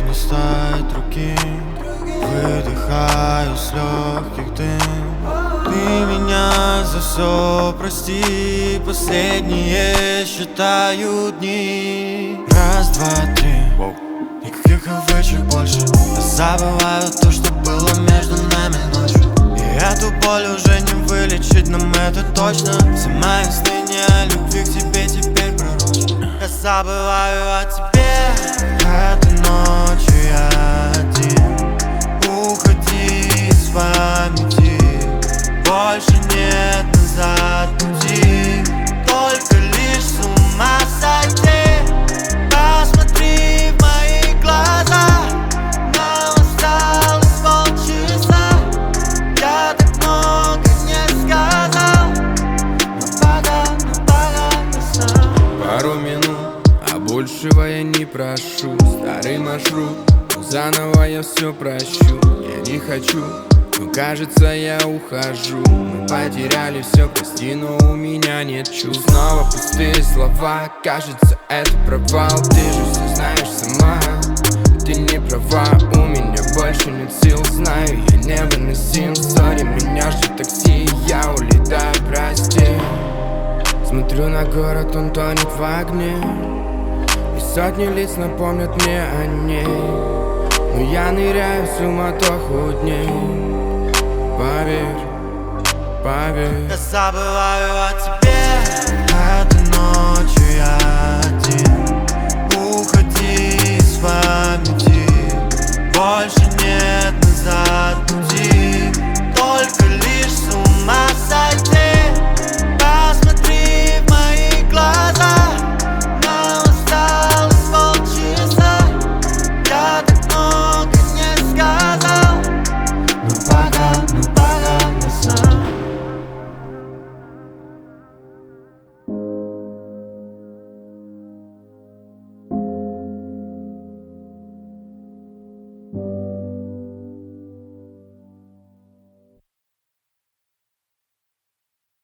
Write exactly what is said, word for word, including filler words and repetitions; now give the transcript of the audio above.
не стать другим. Выдыхаю с легких дым. Ты меня за все прости. Последние считаю дни. Раз, два, три. Никаких овечек больше. Я забываю то, что было между нами ночью. И эту боль уже не вылечить, нам это точно. Все мои сны не о любви к тебе теперь пророчат. Я забываю о тебе. Этой ночью я один. Уходи из памяти. Больше нет назад пути. Только лишь с ума сойти. Посмотри в мои глаза. Нам осталось полчаса. Я так много не сказал. Но пока, но пока не сам. Пару минут, а большего я не прошу. Старый маршрут, но заново я все прощу. Я не хочу, но кажется я ухожу. Мы потеряли все, прости, но у меня нет чувств. Снова пустые слова, кажется это провал. Ты же все знаешь сама, ты не права. У меня больше нет сил, знаю, я невыносим. Сори, меня ждет такси, я улетаю, прости. Смотрю на город, он тонет в огне. И сотни лиц напомнят мне о ней. Но я ныряю в суматоху дней. Поверь, поверь. Я забываю о тебе. Этой ночью я один. Уходи из памяти.